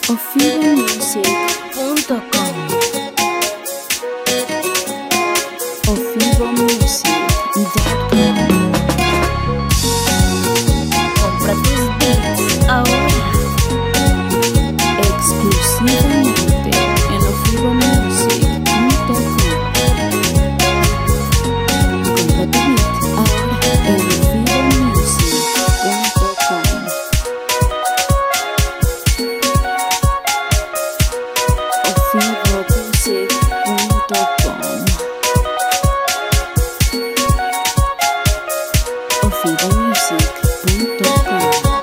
ofivomusic.com. ofivomusic.com. Compra tus beats ahora, exclusivamente en ofivomusic.com. Compra tu beat ahora en ofivomusic.com. ofivomusic.com.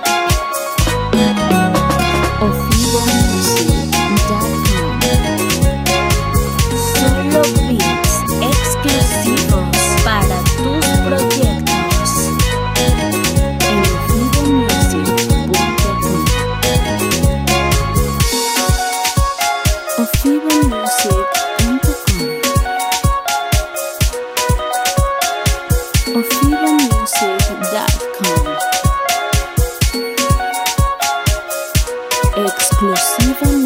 ofivomusic.com. Solo beats exclusivos para tus proyectos en ofivomusic.com. ofivomusic.com. ofivomusic.com. Exclusivamente